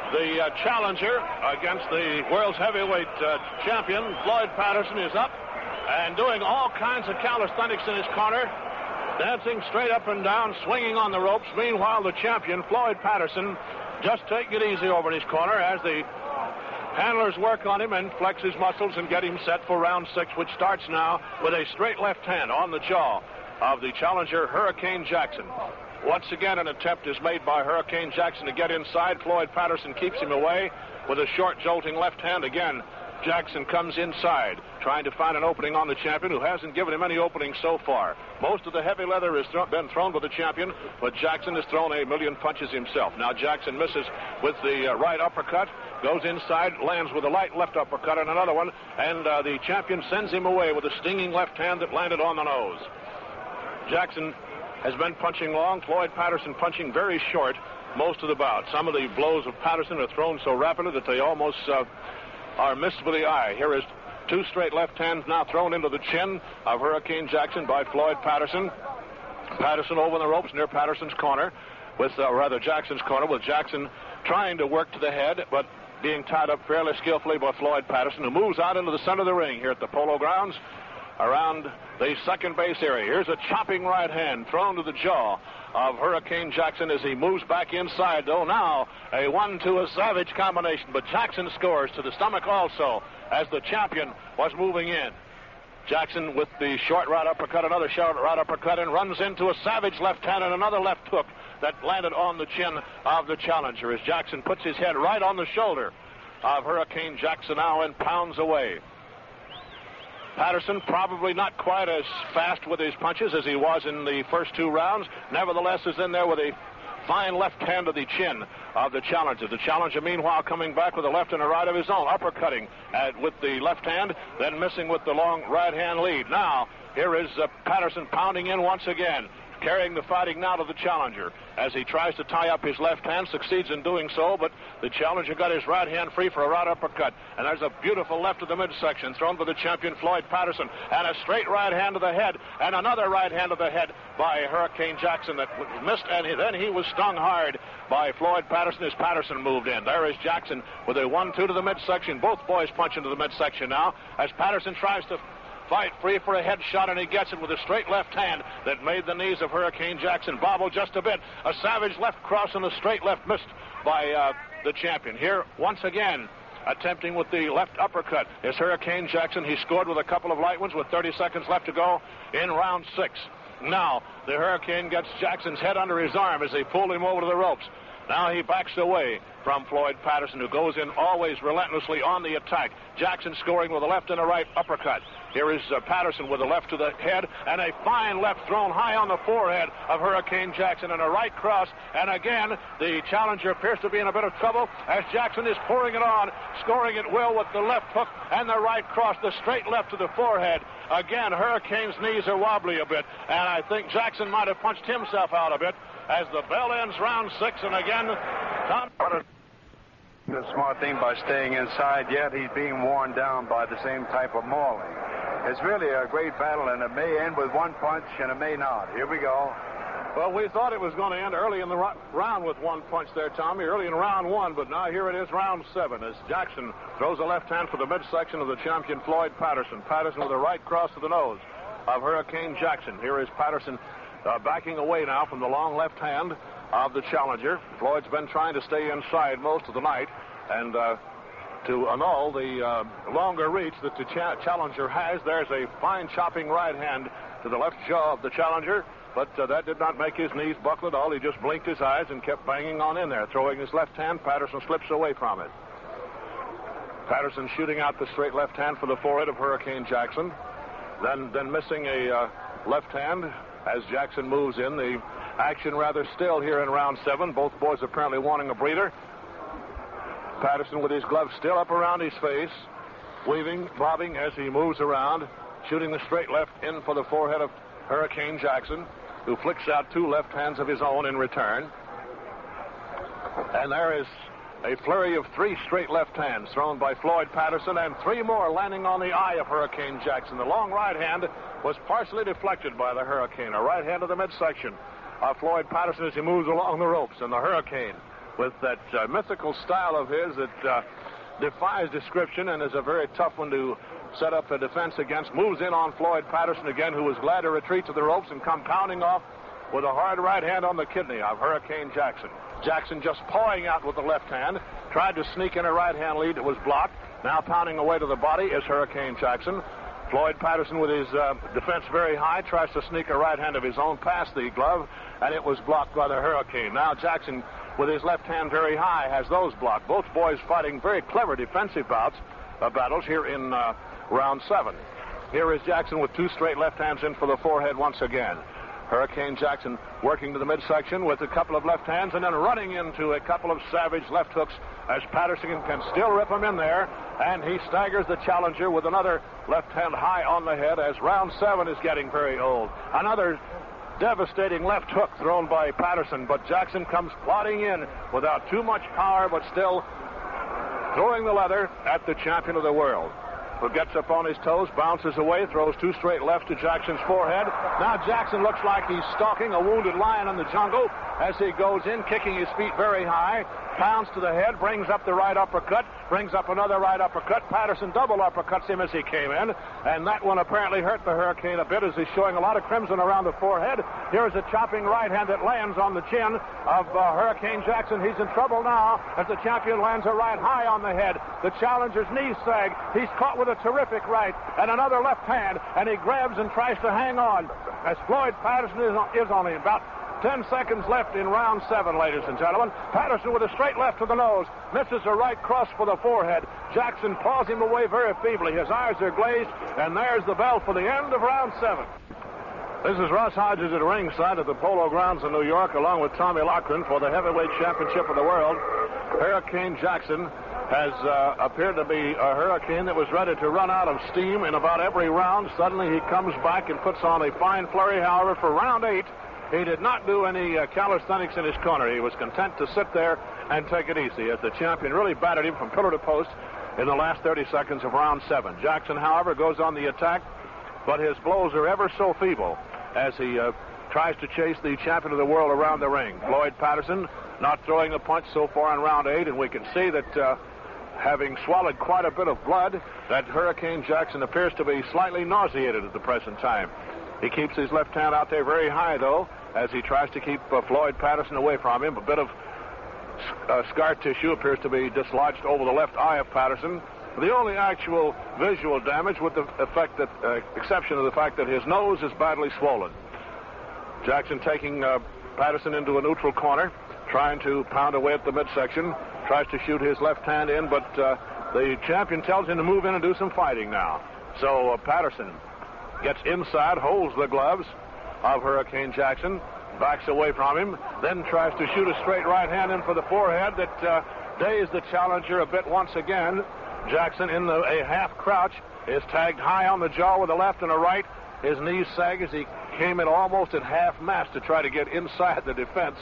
The challenger against the world's heavyweight champion, Floyd Patterson, is up and doing all kinds of calisthenics in his corner, dancing straight up and down, swinging on the ropes. Meanwhile, the champion, Floyd Patterson, just taking it easy over in his corner as the handlers work on him and flex his muscles and get him set for round 6, which starts now with a straight left hand on the jaw of the challenger, Hurricane Jackson. Once again, an attempt is made by Hurricane Jackson to get inside. Floyd Patterson keeps him away with a short, jolting left hand. Again, Jackson comes inside, trying to find an opening on the champion, who hasn't given him any opening so far. Most of the heavy leather has been thrown by the champion, but Jackson has thrown a million punches himself. Now Jackson misses with the right uppercut, goes inside, lands with a light left uppercut and another one, and the champion sends him away with a stinging left hand that landed on the nose. Jackson has been punching long, Floyd Patterson punching very short most of the bout. Some of the blows of Patterson are thrown so rapidly that they almost are missed with the eye. Here is two straight left hands now thrown into the chin of Hurricane Jackson by Floyd Patterson. Patterson over the ropes near Patterson's corner, with Jackson's corner, with Jackson trying to work to the head, but being tied up fairly skillfully by Floyd Patterson, who moves out into the center of the ring here at the Polo Grounds around the second base area. Here's a chopping right hand thrown to the jaw of Hurricane Jackson as he moves back inside, though now a 1-2, a savage combination, but Jackson scores to the stomach also as the champion was moving in. Jackson with the short right uppercut, another short right uppercut, and runs into a savage left hand and another left hook that landed on the chin of the challenger as Jackson puts his head right on the shoulder of Hurricane Jackson now and pounds away. Patterson probably not quite as fast with his punches as he was in the first 2 rounds. Nevertheless, is in there with a fine left hand to the chin of the challenger. The challenger, meanwhile, coming back with a left and a right of his own, uppercutting with the left hand, then missing with the long right hand lead. Now, here is Patterson pounding in once again, carrying the fighting now to the challenger as he tries to tie up his left hand, succeeds in doing so, but the challenger got his right hand free for a right uppercut, and there's a beautiful left to the midsection thrown by the champion Floyd Patterson, and a straight right hand to the head, and another right hand to the head by Hurricane Jackson that missed, and then he was stung hard by Floyd Patterson as Patterson moved in. There is Jackson with a 1-2 to the midsection. Both boys punch into the midsection now as Patterson tries to fight free for a headshot, and he gets it with a straight left hand that made the knees of Hurricane Jackson bobble just a bit. A savage left cross and a straight left missed by the champion. Here, once again, attempting with the left uppercut is Hurricane Jackson. He scored with a couple of light ones with 30 seconds left to go in round 6. Now, the Hurricane gets Jackson's head under his arm as they pulled him over to the ropes. Now he backs away from Floyd Patterson, who goes in always relentlessly on the attack. Jackson scoring with a left and a right uppercut. Here is Patterson with a left to the head and a fine left thrown high on the forehead of Hurricane Jackson, and a right cross. And again, the challenger appears to be in a bit of trouble as Jackson is pouring it on, scoring it well with the left hook and the right cross, the straight left to the forehead. Again, Hurricane's knees are wobbly a bit, and I think Jackson might have punched himself out a bit as the bell ends round 6, and again, Tom. The smart thing by staying inside, yet he's being worn down by the same type of mauling. It's really a great battle, and it may end with one punch, and it may not. Here we go. Well, we thought it was going to end early in the round with one punch there, Tommy, early in round 1, but now here it is, round 7, as Jackson throws a left hand for the midsection of the champion Floyd Patterson. Patterson with a right cross to the nose of Hurricane Jackson. Here is Patterson backing away now from the long left hand of the challenger. Floyd's been trying to stay inside most of the night, and to annul the longer reach that the challenger has, there's a fine chopping right hand to the left jaw of the challenger, but that did not make his knees buckle at all. He just blinked his eyes and kept banging on in there. Throwing his left hand, Patterson slips away from it. Patterson shooting out the straight left hand for the forehead of Hurricane Jackson, then missing a left hand as Jackson moves in. The action rather still here in round 7. Both boys apparently wanting a breather. Patterson with his gloves still up around his face, weaving, bobbing as he moves around, shooting the straight left in for the forehead of Hurricane Jackson, who flicks out 2 left hands of his own in return. And there is a flurry of 3 straight left hands thrown by Floyd Patterson, and 3 more landing on the eye of Hurricane Jackson. The long right hand was partially deflected by the Hurricane. A right hand to the midsection of Floyd Patterson as he moves along the ropes, and the Hurricane with that mythical style of his that defies description and is a very tough one to set up a defense against. Moves in on Floyd Patterson again, who was glad to retreat to the ropes and come pounding off with a hard right hand on the kidney of Hurricane Jackson. Jackson just pawing out with the left hand, tried to sneak in a right hand lead that was blocked. Now pounding away to the body is Hurricane Jackson. Floyd Patterson with his defense very high tries to sneak a right hand of his own past the glove, and it was blocked by the Hurricane. Now Jackson with his left hand very high has those blocked. Both boys fighting very clever defensive battles here in round 7. Here is Jackson with 2 straight left hands in for the forehead once again. Hurricane Jackson working to the midsection with a couple of left hands and then running into a couple of savage left hooks as Patterson can still rip him in there, and he staggers the challenger with another left hand high on the head as round 7 is getting very old. Another devastating left hook thrown by Patterson, but Jackson comes plodding in without too much power, but still throwing the leather at the champion of the world, who gets up on his toes, bounces away, throws 2 straight lefts to Jackson's forehead. Now Jackson looks like he's stalking a wounded lion in the jungle as he goes in, kicking his feet very high, pounds to the head, brings up the right uppercut, brings up another right uppercut. Patterson double uppercuts him as he came in, and that one apparently hurt the Hurricane a bit as he's showing a lot of crimson around the forehead. Here's a chopping right hand that lands on the chin of Hurricane Jackson. He's in trouble now as the champion lands a right high on the head. The challenger's knees sag. He's caught with a terrific right and another left hand, and he grabs and tries to hang on as Floyd Patterson is on him. About 10 seconds left in round 7, ladies and gentlemen. Patterson with a straight left to the nose, misses a right cross for the forehead. Jackson paws him away very feebly. His eyes are glazed, and there's the bell for the end of round 7. This is Russ Hodges at ringside at the Polo Grounds in New York, along with Tommy Loughran for the heavyweight championship of the world. Hurricane Jackson has appeared to be a Hurricane that was ready to run out of steam in about every round. Suddenly he comes back and puts on a fine flurry. However, for round 8, he did not do any calisthenics in his corner. He was content to sit there and take it easy as the champion really battered him from pillar to post in the last 30 seconds of round 7. Jackson, however, goes on the attack, but his blows are ever so feeble as he tries to chase the champion of the world around the ring. Floyd Patterson not throwing a punch so far in round 8, and we can see that having swallowed quite a bit of blood, that Hurricane Jackson appears to be slightly nauseated at the present time. He keeps his left hand out there very high, though, as he tries to keep Floyd Patterson away from him. A bit of scar tissue appears to be dislodged over the left eye of Patterson. The only actual visual damage with the exception of the fact that his nose is badly swollen. Jackson taking Patterson into a neutral corner, trying to pound away at the midsection, tries to shoot his left hand in, but the champion tells him to move in and do some fighting now. So Patterson gets inside, holds the gloves of Hurricane Jackson, backs away from him, then tries to shoot a straight right hand in for the forehead that dazed the challenger a bit once again. Jackson in a half crouch is tagged high on the jaw with a left and a right. His knees sag as he came in almost at half mast to try to get inside the defense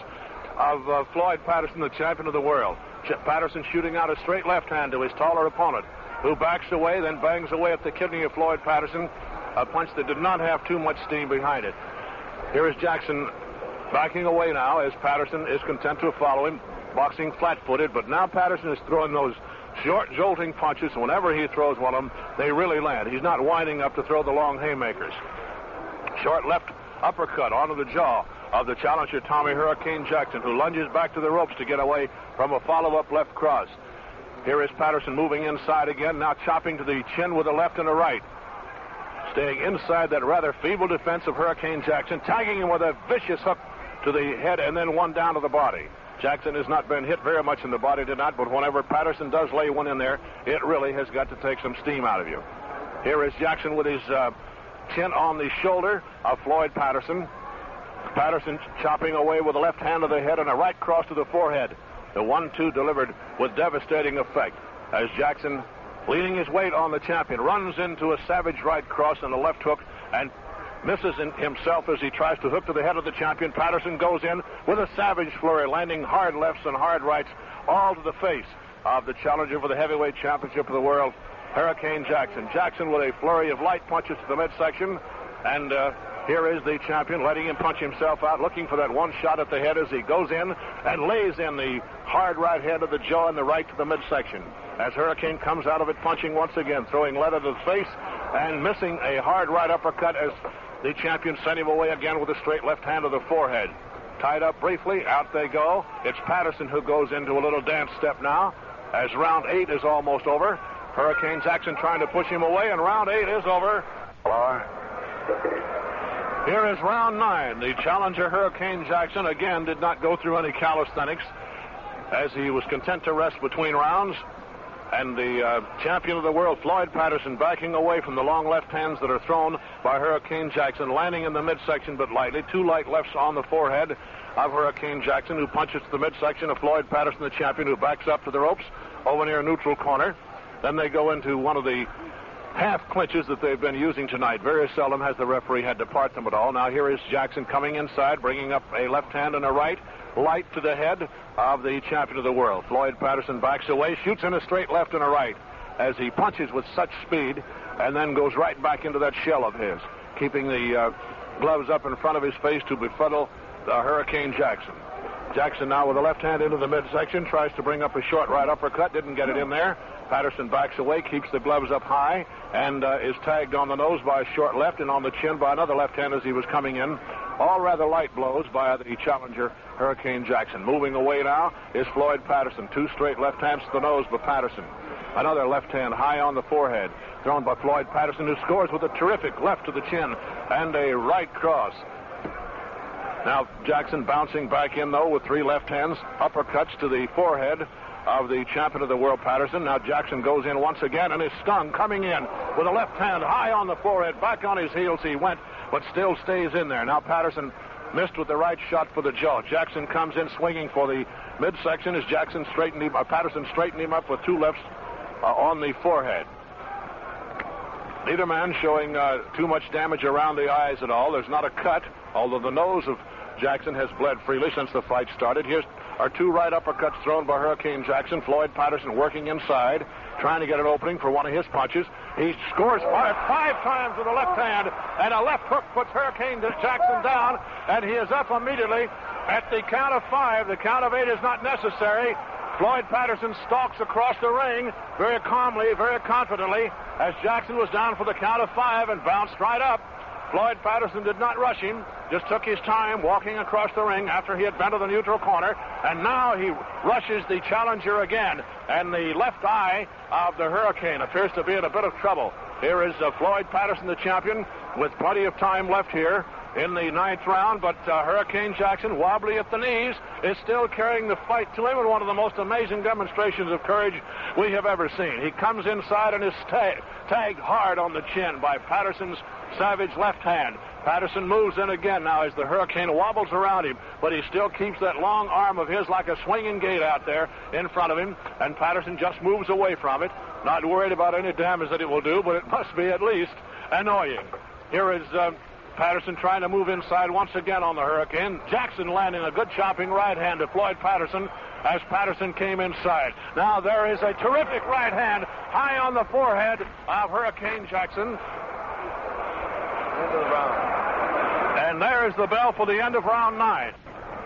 of Floyd Patterson, the champion of the world. Patterson shooting out a straight left hand to his taller opponent, who backs away, then bangs away at the kidney of Floyd Patterson, a punch that did not have too much steam behind it. Here is Jackson backing away now as Patterson is content to follow him, boxing flat-footed, but now Patterson is throwing those short, jolting punches. Whenever he throws one of them, they really land. He's not winding up to throw the long haymakers. Short left uppercut onto the jaw of the challenger, Tommy Hurricane Jackson, who lunges back to the ropes to get away from a follow-up left cross. Here is Patterson moving inside again, now chopping to the chin with a left and a right. Staying inside that rather feeble defense of Hurricane Jackson, tagging him with a vicious hook to the head and then one down to the body. Jackson has not been hit very much in the body tonight, but whenever Patterson does lay one in there, it really has got to take some steam out of you. Here is Jackson with his chin on the shoulder of Floyd Patterson. Patterson chopping away with the left hand to the head and a right cross to the forehead. The 1-2 delivered with devastating effect as Jackson, leaning his weight on the champion, runs into a savage right cross and a left hook and misses himself as he tries to hook to the head of the champion. Patterson goes in with a savage flurry, landing hard lefts and hard rights, all to the face of the challenger for the heavyweight championship of the world, Hurricane Jackson. Jackson with a flurry of light punches to the midsection and Here is the champion letting him punch himself out, looking for that one shot at the head as he goes in and lays in the hard right hand to the jaw and the right to the midsection. As Hurricane comes out of it punching once again, throwing leather to the face and missing a hard right uppercut as the champion sent him away again with a straight left hand to the forehead. Tied up briefly, out they go. It's Patterson who goes into a little dance step now as round 8 is almost over. Hurricane Jackson trying to push him away, and round 8 is over. Here is round 9. The challenger, Hurricane Jackson, again did not go through any calisthenics as he was content to rest between rounds. And the champion of the world, Floyd Patterson, backing away from the long left hands that are thrown by Hurricane Jackson, landing in the midsection but lightly. 2 light lefts on the forehead of Hurricane Jackson, who punches to the midsection of Floyd Patterson, the champion, who backs up to the ropes over near neutral corner. Then they go into one of the half clinches that they've been using tonight. Very seldom has the referee had to part them at all. Now here is Jackson coming inside, bringing up a left hand and a right, light to the head of the champion of the world. Floyd Patterson backs away, shoots in a straight left and a right as he punches with such speed and then goes right back into that shell of his, keeping the gloves up in front of his face to befuddle Hurricane Jackson. Jackson now with the left hand into the midsection, tries to bring up a short right uppercut, didn't get it in there. Patterson backs away, keeps the gloves up high, and is tagged on the nose by a short left and on the chin by another left hand as he was coming in. All rather light blows by the challenger, Hurricane Jackson. Moving away now is Floyd Patterson. 2 straight left hands to the nose by Patterson. Another left hand high on the forehead, thrown by Floyd Patterson, who scores with a terrific left to the chin and a right cross. Now Jackson bouncing back in, though, with 3 left hands, uppercuts to the forehead of the champion of the world, Patterson. Now Jackson goes in once again and is stung, coming in with a left hand high on the forehead. Back on his heels he went, but still stays in there. Now Patterson missed with the right shot for the jaw. Jackson comes in swinging for the midsection as Patterson straightened him up with 2 lefts on the forehead. Neither man showing too much damage around the eyes at all. There's not a cut, although the nose of Jackson has bled freely since the fight started. Here are 2 right uppercuts thrown by Hurricane Jackson. Floyd Patterson working inside, trying to get an opening for one of his punches. He scores 5 times with a left hand, and a left hook puts Hurricane Jackson down, and he is up immediately at the count of 5. The count of 8 is not necessary. Floyd Patterson stalks across the ring very calmly, very confidently, as Jackson was down for the count of 5 and bounced right up. Floyd Patterson did not rush him, just took his time walking across the ring after he had been to the neutral corner, and now he rushes the challenger again, and the left eye of the Hurricane appears to be in a bit of trouble. Here is Floyd Patterson, the champion, with plenty of time left here in the 9th round, but Hurricane Jackson, wobbly at the knees, is still carrying the fight to him in one of the most amazing demonstrations of courage we have ever seen. He comes inside and is tagged hard on the chin by Patterson's savage left hand. Patterson moves in again now as the Hurricane wobbles around him, but he still keeps that long arm of his like a swinging gate out there in front of him, and Patterson just moves away from it, not worried about any damage that it will do, but it must be at least annoying. Here is Patterson trying to move inside once again on the Hurricane. Jackson landing a good chopping right hand to Floyd Patterson as Patterson came inside. Now there is a terrific right hand high on the forehead of Hurricane Jackson. End of the round. And there is the bell for the end of round 9.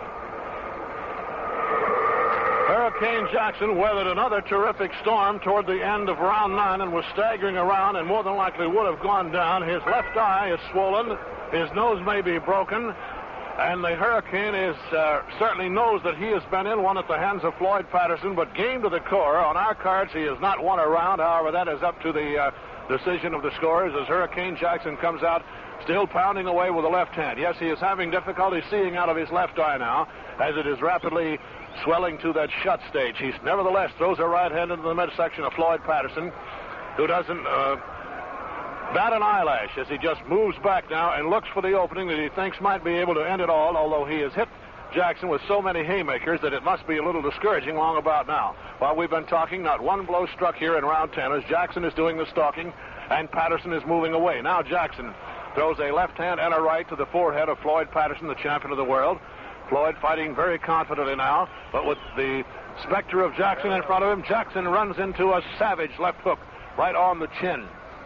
Hurricane Jackson weathered another terrific storm toward the end of round 9 and was staggering around and more than likely would have gone down. His left eye is swollen. His nose may be broken. And the Hurricane certainly knows that he has been in one at the hands of Floyd Patterson, but game to the core. On our cards, he has not won a round. However, that is up to the decision of the scorers as Hurricane Jackson comes out still pounding away with the left hand. Yes, he is having difficulty seeing out of his left eye now as it is rapidly swelling to that shut stage. He nevertheless throws a right hand into the midsection of Floyd Patterson, who doesn't bat an eyelash as he just moves back now and looks for the opening that he thinks might be able to end it all, although he has hit Jackson with so many haymakers that it must be a little discouraging long about now. While we've been talking, not one blow struck here in round 10 as Jackson is doing the stalking and Patterson is moving away. Now Jackson throws a left hand and a right to the forehead of Floyd Patterson, the champion of the world. Floyd fighting very confidently now, but with the specter of Jackson in front of him, Jackson runs into a savage left hook right on the chin.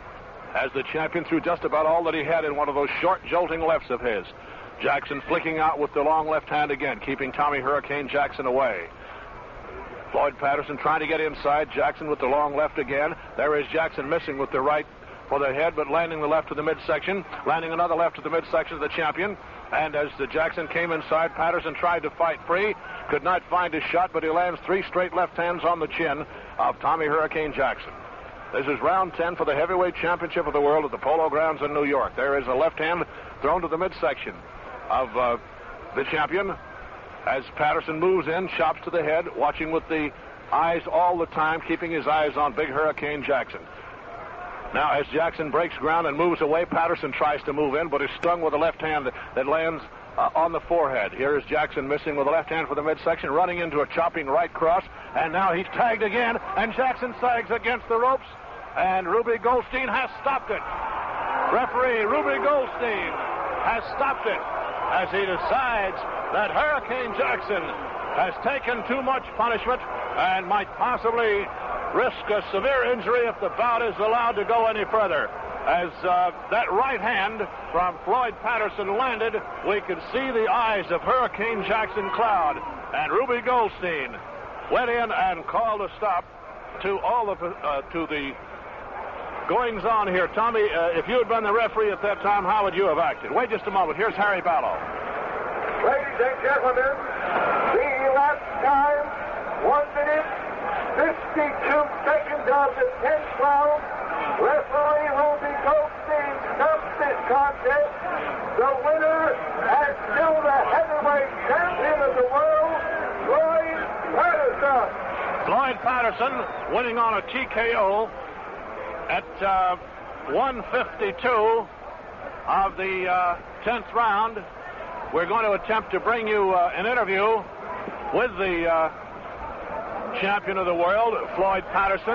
as the champion threw just about all that he had in one of those short, jolting lefts of his. Jackson flicking out with the long left hand again, keeping Tommy Hurricane Jackson away. Floyd Patterson trying to get inside. Jackson with the long left again. There is Jackson missing with the right for the head, but landing the left to the midsection. Landing another left to the midsection of the champion. And as the Jackson came inside, Patterson tried to fight free. Could not find his shot, but he lands 3 straight left hands on the chin of Tommy Hurricane Jackson. This is round 10 for the heavyweight championship of the world at the Polo Grounds in New York. There is a left hand thrown to the midsection of the champion. As Patterson moves in, chops to the head, watching with the eyes all the time, keeping his eyes on Big Hurricane Jackson. Now, as Jackson breaks ground and moves away, Patterson tries to move in, but is stung with a left hand that lands on the forehead. Here is Jackson missing with a left hand for the midsection, running into a chopping right cross, and now he's tagged again, and Jackson sags against the ropes, and Ruby Goldstein has stopped it. Referee Ruby Goldstein has stopped it as he decides that Hurricane Jackson has taken too much punishment and might possibly risk a severe injury if the bout is allowed to go any further. As that right hand from Floyd Patterson landed, we could see the eyes of Hurricane Jackson cloud, and Ruby Goldstein went in and called a stop to all of to the goings on here. Tommy, if you had been the referee at that time, how would you have acted? Wait just a moment. Here's Harry Ballow. Ladies and gentlemen, the last time, 1 minute, 52 seconds of the 10th round. Referee Ruby Goldstein stops this contest. The winner and still the heavyweight champion of the world, Floyd Patterson. Floyd Patterson winning on a TKO at 1:52 of the 10th round. We're going to attempt to bring you an interview with the champion of the world, Floyd Patterson,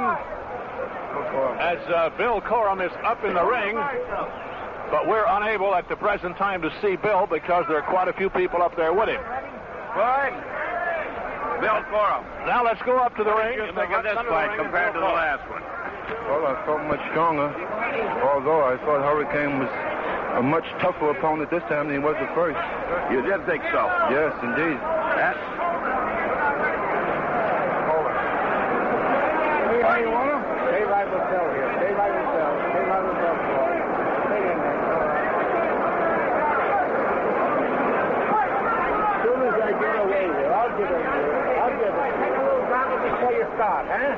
as Bill Corum is up in the ring, but we're unable at the present time to see Bill because there are quite a few people up there with him. Floyd, Bill Corum. Now let's go up to the ring. What do you think of this fight compared to the last one? Well, I felt much stronger, although I thought Hurricane was a much tougher opponent this time than he was the first. You did think so? Yes, indeed. Yes. How you want him? Stay right with Bill here. Stay right with Bill. Stay right with Bill, Floyd. Stay in there. As soon as I get away here, I'll give it to you. I'll give it. Take a little drama before you start, huh?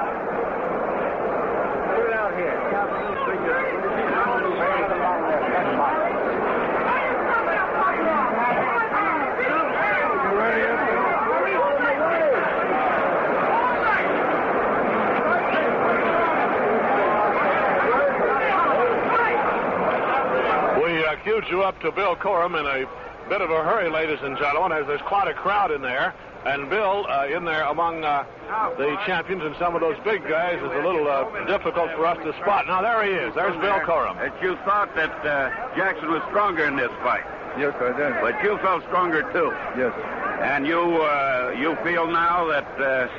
Put it out here. Queued you up to Bill Corum in a bit of a hurry, ladies and gentlemen, as there's quite a crowd in there. And Bill, in there among the champions and some of those big guys, is a little difficult for us to spot. Now, there he is. There's Bill Corum. That you thought that Jackson was stronger in this fight. Yes, I did. But you felt stronger, too. Yes. And you feel now that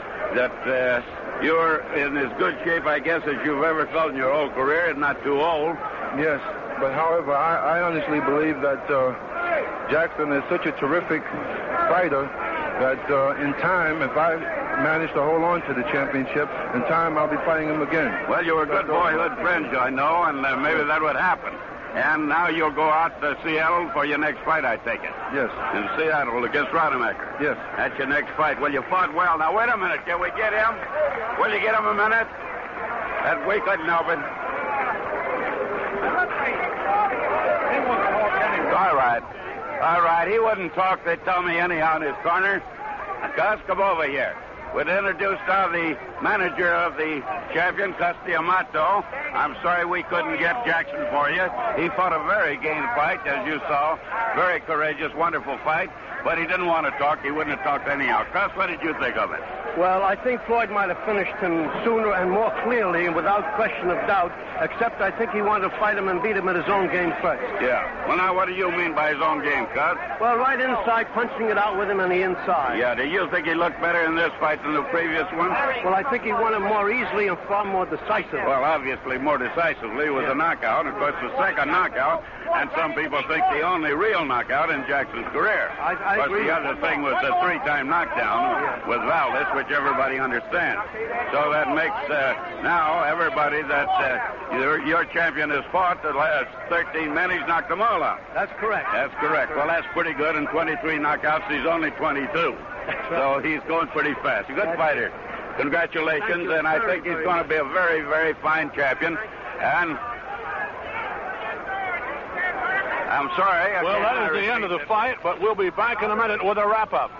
you're in as good shape, I guess, as you've ever felt in your whole career, and not too old. Yes. But, however, I honestly believe that Jackson is such a terrific fighter that in time, if I manage to hold on to the championship, in time I'll be fighting him again. Well, you were good boyhood friends, I know, and maybe that would happen. And now you'll go out to Seattle for your next fight, I take it. Yes. In Seattle against Rademacher. Yes. That's your next fight. Well, you fought well. Now, wait a minute. Can we get him? Will you get him a minute? That we couldn't open. All right. He wouldn't talk. They tell me anyhow in his corner. Gus, come over here. We'd introduce now the manager of the champion, Custy Amato. I'm sorry we couldn't get Jackson for you. He fought a very game fight, as you saw. Very courageous, wonderful fight. But he didn't want to talk. He wouldn't have talked anyhow. Cus, what did you think of it? Well, I think Floyd might have finished him sooner and more clearly and without question of doubt, except I think he wanted to fight him and beat him at his own game first. Yeah. Well, now, what do you mean by his own game, Cuz? Well, right inside, punching it out with him on the inside. Yeah, do you think he looked better in this fight than the previous one? Well, I think he won it more easily and far more decisively. Well, obviously, more decisively was a knockout. Of course, the second knockout, and some people think the only real knockout in Jackson's career. I but agree. the other thing was the three-time knockdown with Valdez, which everybody understands. So that makes now everybody that your champion has fought the last 13 men, he's knocked them all out. That's correct. That's correct. Well, that's pretty good. In 23 knockouts, he's only 22. So he's going pretty fast. A good fighter. Congratulations, and I think he's going to be a very, very fine champion. And I'm sorry. Well, that is the end of the fight, but we'll be back in a minute with a wrap-up.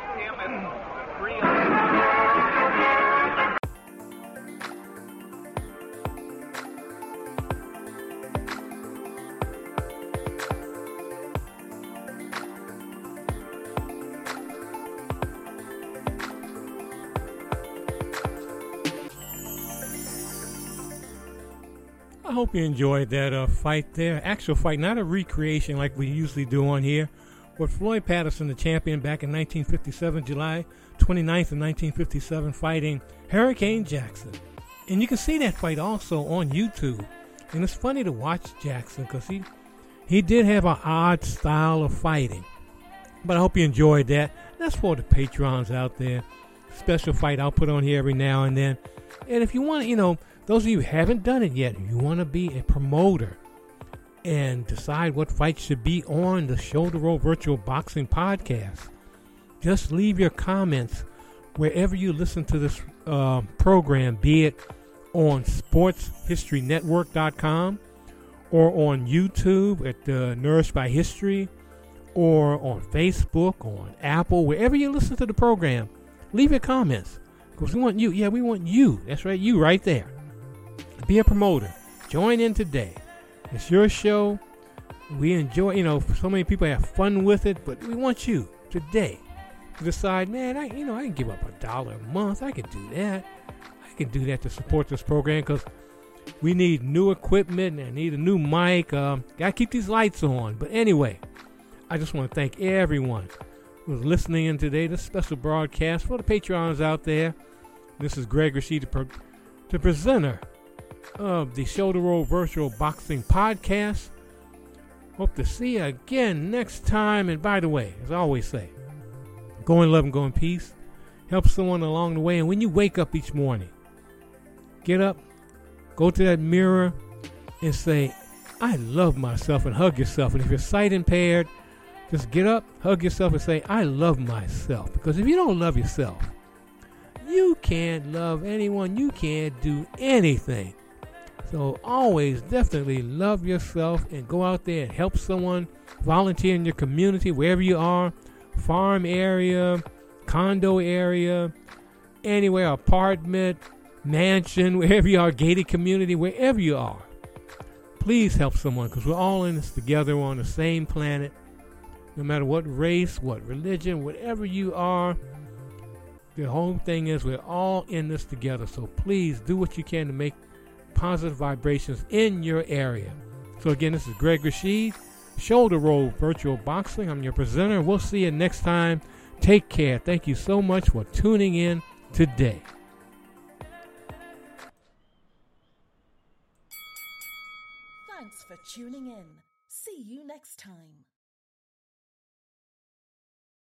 I hope you enjoyed that fight there. Actual fight, not a recreation like we usually do on here. With Floyd Patterson, the champion, back in 1957, July 29th of 1957, fighting Hurricane Jackson. And you can see that fight also on YouTube. And it's funny to watch Jackson because he did have an odd style of fighting. But I hope you enjoyed that. That's for the patrons out there. Special fight I'll put on here every now and then. And if you want to, those of you who haven't done it yet, you want to be a promoter and decide what fights should be on the Shoulder Roll Virtual Boxing Podcast, just leave your comments wherever you listen to this program, be it on sportshistorynetwork.com or on YouTube at Nourished by History or on Facebook, on Apple, wherever you listen to the program. Leave your comments because we want you. Yeah, we want you. That's right, you right there. Be a promoter. Join in today. It's your show. We enjoy, so many people have fun with it, but we want you today to decide, man, I can give up $1 a month. I can do that. I can do that to support this program because we need new equipment and need a new mic. Got to keep these lights on. But anyway, I just want to thank everyone who's listening in today. This special broadcast for the Patreons out there. This is Greg Rashid, the presenter of the Shoulder Roll Virtual Boxing Podcast. Hope to see you again next time. And by the way, as I always say, go in love and go in peace. Help someone along the way. And when you wake up each morning, get up, go to that mirror and say, I love myself, and hug yourself. And if you're sight impaired, just get up, hug yourself and say, I love myself. Because if you don't love yourself, you can't love anyone. You can't do anything. So always definitely love yourself and go out there and help someone. Volunteer in your community, wherever you are, farm area, condo area, anywhere, apartment, mansion, wherever you are, gated community, wherever you are. Please help someone because we're all in this together. We're on the same planet. No matter what race, what religion, whatever you are, the whole thing is we're all in this together. So please do what you can to make positive vibrations in your area. So again, this is Greg Rashid, Shoulder Roll Virtual Boxing. I'm your presenter. We'll see you next time. Take care. Thank you so much for tuning in today. Thanks for tuning in. See you next time.